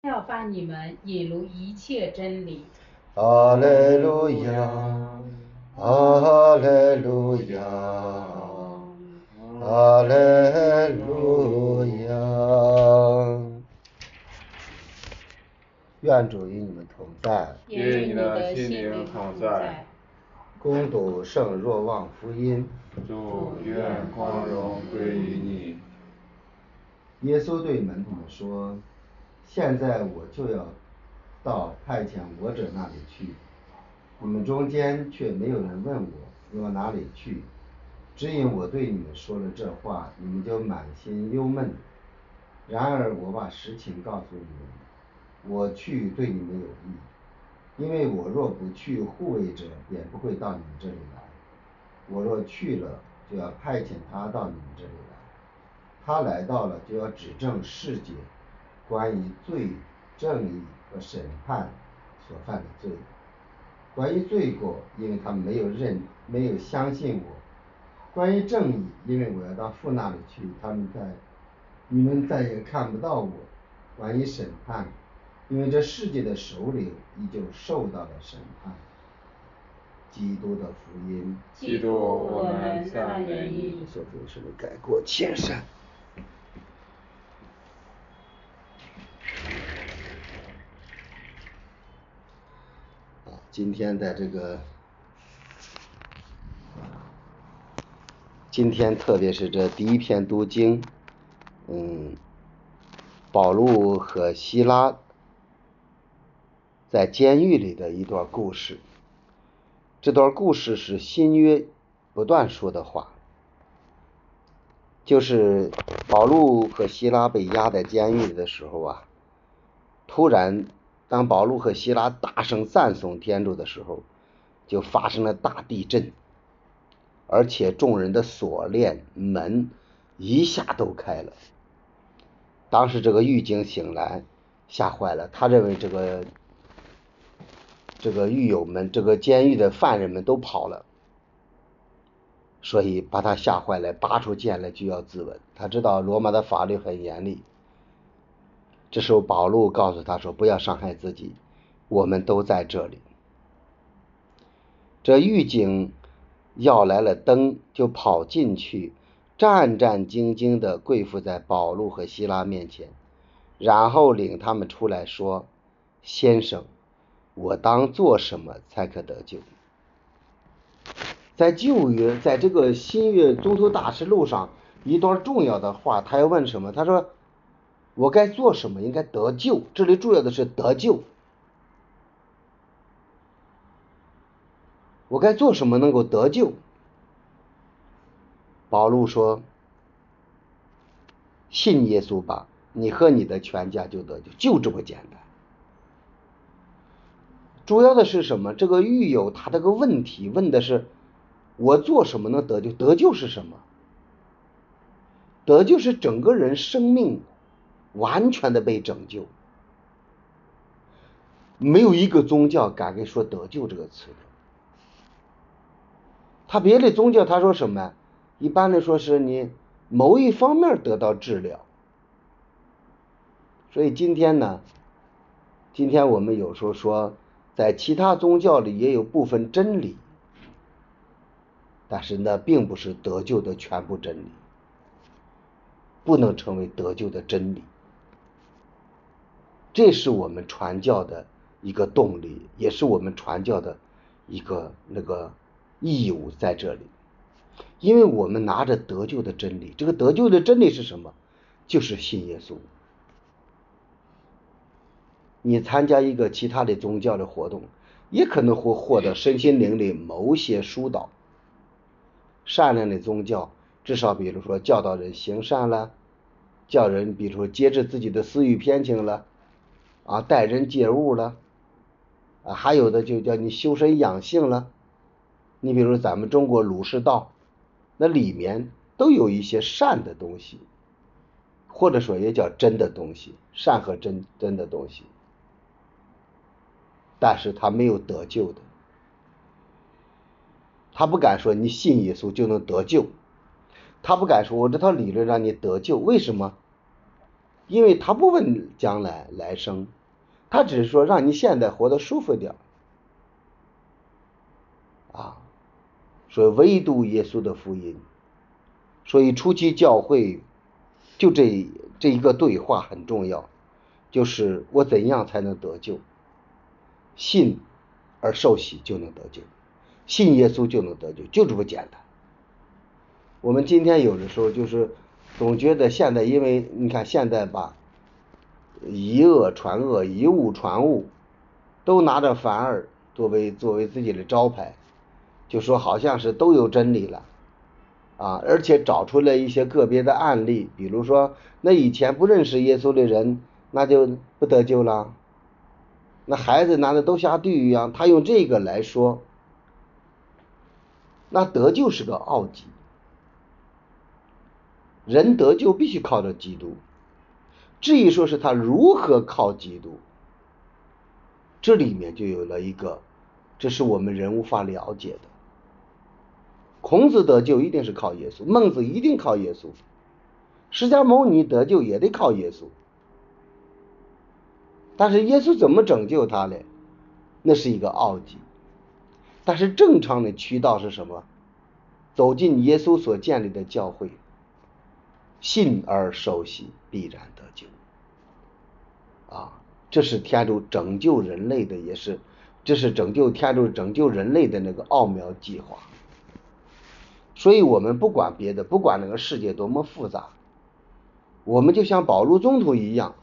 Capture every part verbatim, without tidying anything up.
要把你们引入一切真理。 哈利路亚，哈利路亚，哈利路亚。愿主与你们同在， 也与你的心灵同在。 恭读圣若望福音。 主愿光荣归于你。 耶稣对门徒们说：现在我就要到派遣我者那里去，你们中间却没有人问我往哪里去，只因我对你们说了这话，你们就满心忧闷。然而我把实情告诉你们，我去对你们有益，因为我若不去，护卫者便不会到你们这里来；我若去了，就要派遣他到你们这里来。他来到了，就要指证世界关于罪、正义和审判所犯的罪。关于罪过，因为他们没有认没有相信我；关于正义，因为我要到父那里去，他们在你们再也看不到我；关于审判，因为这世界的首领依旧受到了审判。基督的福音。 基督，我们赞美你。 所主是改过迁善。今天在这个，今天特别是这第一篇读经，嗯，保禄和希拉在监狱里的一段故事。这段故事是新约不断说的话，就是保禄和希拉被押在监狱里的时候啊，突然当保禄和希拉大声赞颂天主的时候，就发生了大地震，而且众人的锁链门一下都开了。当时这个狱警醒来，吓坏了，他认为这个这个狱友们，这个监狱的犯人们都跑了，所以把他吓坏了，拔出剑来就要自刎。他知道罗马的法律很严厉。这时候保禄告诉他说，不要伤害自己，我们都在这里。这狱警要来了灯，就跑进去，战战兢兢地跪伏在保禄和希拉面前，然后领他们出来说，先生，我当做什么才可得救？在旧约，在这个新约宗徒大事录上一段重要的话，他要问什么？他说，我该做什么应该得救？这里重要的是得救。我该做什么能够得救？保禄说，信耶稣吧，你和你的全家就得救，就这么简单。主要的是什么？这个狱友他这个问题问的是，我做什么能得救？得救是什么？得救是整个人生命完全的被拯救。没有一个宗教敢给说得救这个词的。他别的宗教他说什么？一般来说是你某一方面得到治疗。所以今天呢，今天我们有时候说，在其他宗教里也有部分真理，但是那并不是得救的全部真理，不能成为得救的真理。这是我们传教的一个动力，也是我们传教的一个那个义务在这里。因为我们拿着得救的真理，这个得救的真理是什么？就是信耶稣。你参加一个其他的宗教的活动，也可能会获得身心灵的某些疏导。善良的宗教至少比如说教导人行善了，教人比如说节制自己的私欲偏情了，啊，待人接物了，啊，还有的就叫你修身养性了。你比如咱们中国儒释道，那里面都有一些善的东西，或者说也叫真的东西，善和真真的东西，但是他没有得救的。他不敢说你信耶稣就能得救，他不敢说我这套理论让你得救。为什么？ 因为他不问将来来生，他只是说让你现在活得舒服点啊。所以唯独耶稣的福音，所以初期教会就这这一个对话很重要，就是我怎样才能得救？信而受洗就能得救，信耶稣就能得救，就这么简单。我们今天有的时候就是总觉得现在，因为你看现在吧，以恶传恶，以物传物，都拿着反而作为作为自己的招牌，就说好像是都有真理了啊，而且找出来一些个别的案例，比如说那以前不认识耶稣的人，那就不得救了。那孩子难道都下地狱一样？他用这个来说，那得救是个奥迹。人得救必须靠着基督，至于说是他如何靠基督，这里面就有了一个，这是我们人无法了解的。孔子得救一定是靠耶稣，孟子一定靠耶稣，释迦牟尼得救也得靠耶稣。但是耶稣怎么拯救他呢？那是一个奥迹。但是正常的渠道是什么？走进耶稣所建立的教会，信而受洗，必然得救啊！这是天主拯救人类的，也是这是拯救天主拯救人类的那个奥妙计划。所以我们不管别的，不管那个世界多么复杂，我们就像保禄宗徒一样，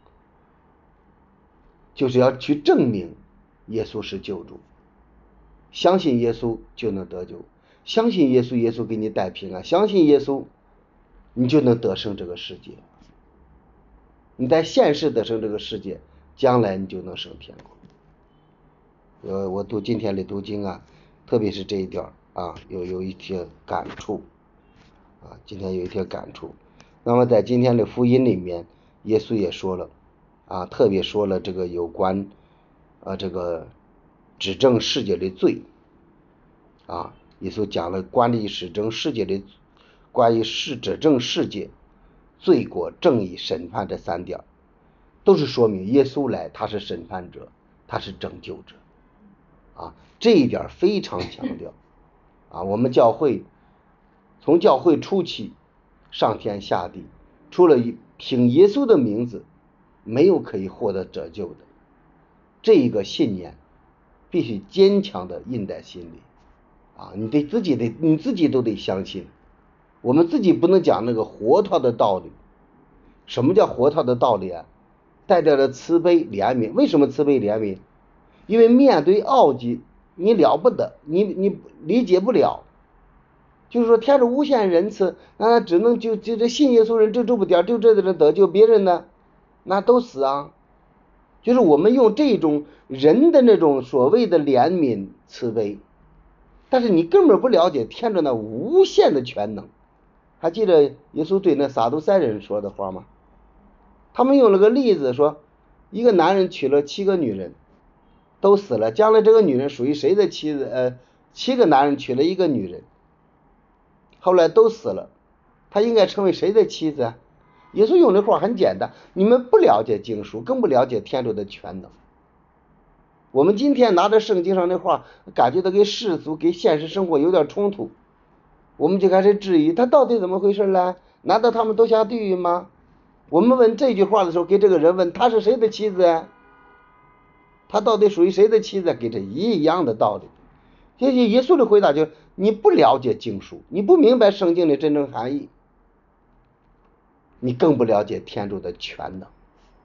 就是要去证明耶稣是救主，相信耶稣就能得救，相信耶稣，耶稣给你带平安，相信耶稣，你就能得胜这个世界。你在现世得胜这个世界，将来你就能升天国。呃，我读今天的读经啊，特别是这一点啊，有有一些感触啊，今天有一些感触。那么在今天的福音里面，耶稣也说了啊，特别说了这个有关啊这个指证世界的罪啊，耶稣讲了关于指证世界的关于是指证世界罪过、正义、审判这三点，都是说明耶稣来，他是审判者，他是拯救者啊，这一点非常强调啊。我们教会从教会初期上天下地，除了凭耶稣的名字，没有可以获得拯救的。这一个信念必须坚强的印在心里啊！你得自己得你自己都得相信。我们自己不能讲那个活脱的道理。什么叫活脱的道理啊？带着了慈悲怜悯。为什么慈悲怜悯？因为面对奥迹，你了不得，你你理解不了。就是说天主无限仁慈，那只能就就这信耶稣人就这么点，就这的人得救，别人呢那都死啊。就是我们用这种人的那种所谓的怜悯慈悲，但是你根本不了解天主那无限的全能。还记得耶稣对那撒都塞人说的话吗？他们用了个例子说，一个男人娶了七个女人，都死了，将来这个女人属于谁的妻子？呃，七个男人娶了一个女人，后来都死了，他应该成为谁的妻子啊？耶稣用的话很简单，你们不了解经书，更不了解天主的全能。我们今天拿着圣经上的话，感觉到跟世俗跟现实生活有点冲突，我们就开始质疑他到底怎么回事呢？难道他们都下地狱吗？我们问这句话的时候，给这个人问他是谁的妻子啊？他到底属于谁的妻子？给这一样的道理。所以耶稣的回答就是你不了解经书，你不明白圣经的真正含义，你更不了解天主的全能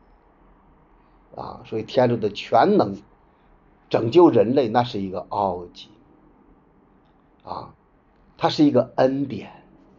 啊！所以天主的全能拯救人类，那是一个奥迹啊，它是一个恩典。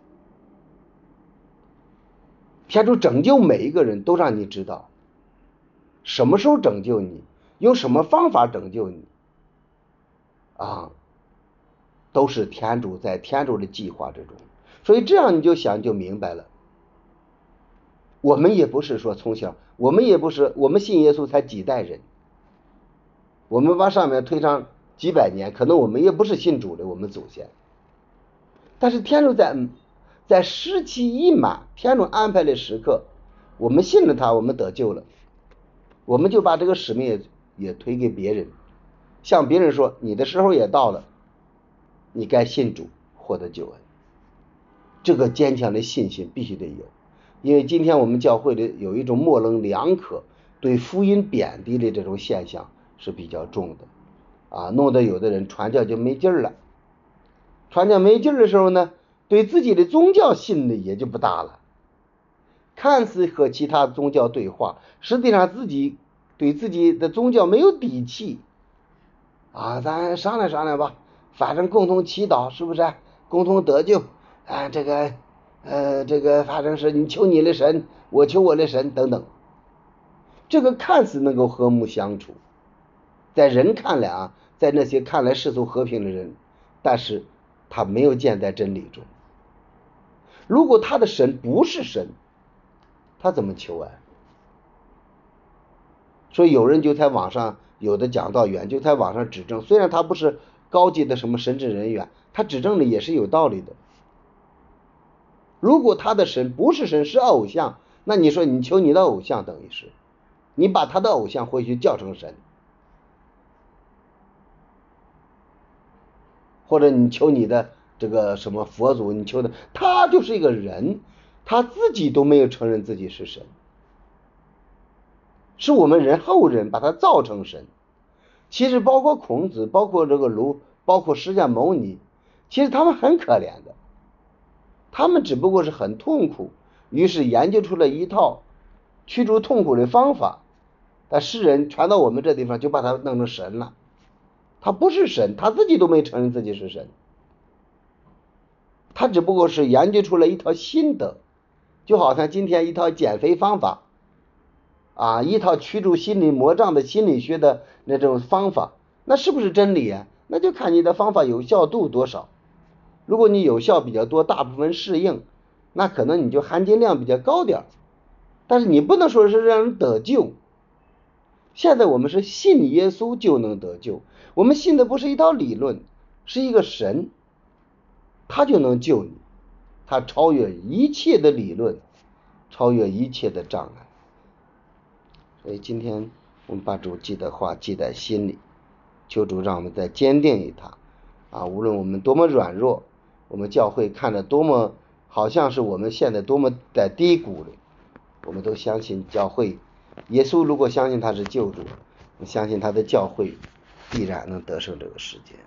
天主拯救每一个人都让你知道什么时候拯救你，用什么方法拯救你啊，都是天主在天主的计划之中。所以这样你就想就明白了，我们也不是说从小，我们也不是我们信耶稣才几代人，我们往上面推上几百年，可能我们也不是信主的，我们祖先。但是天主在在时期一满，天主安排的时刻， 我们信了他，我们得救了，我们就把这个使命也也推给别人，向别人说你的时候也到了，你该信主获得救恩。这个坚强的信心必须得有，因为今天我们教会里有一种模棱两可，对福音贬低的这种现象是比较重的啊，弄得有的人传教就没劲儿了。传教没劲儿的时候呢，对自己的宗教信的也就不大了，看似和其他宗教对话，实际上自己对自己的宗教没有底气啊，咱商量商量吧，反正共同祈祷，是不是？共同得救啊，这个呃，这个反正是你求你的神，我求我的神等等，这个看似能够和睦相处，在人看来啊，在那些看来世俗和平的人，但是他没有建在真理中。如果他的神不是神，他怎么求啊？所以有人就在网上，有的讲道员就在网上指证，虽然他不是高级的什么神职人员，他指证的也是有道理的。如果他的神不是神，是偶像，那你说你求你的偶像，等于是你把他的偶像回去叫成神，或者你求你的这个什么佛祖，你求的他就是一个人，他自己都没有承认自己是神，是我们人后人把他造成神。其实包括孔子，包括这个卢，包括释迦牟尼，其实他们很可怜的，他们只不过是很痛苦，于是研究出了一套驱除痛苦的方法，但世人传到我们这地方就把他弄成神了。他不是神，他自己都没承认自己是神，他只不过是研究出了一套心得，就好像今天一套减肥方法啊，一套驱除心理魔障的心理学的那种方法，那是不是真理啊？那就看你的方法有效度多少。如果你有效比较多，大部分适应，那可能你就含金量比较高点，但是你不能说是让人得救。现在我们是信耶稣就能得救，我们信的不是一套理论，是一个神，他就能救你，他超越一切的理论，超越一切的障碍。所以今天我们把主记的话记在心里，求主让我们再坚定于他啊！无论我们多么软弱，我们教会看着多么好像是我们现在多么在低谷里，我们都相信教会，耶稣如果相信他是救主，相信他的教会必然能得胜这个世界。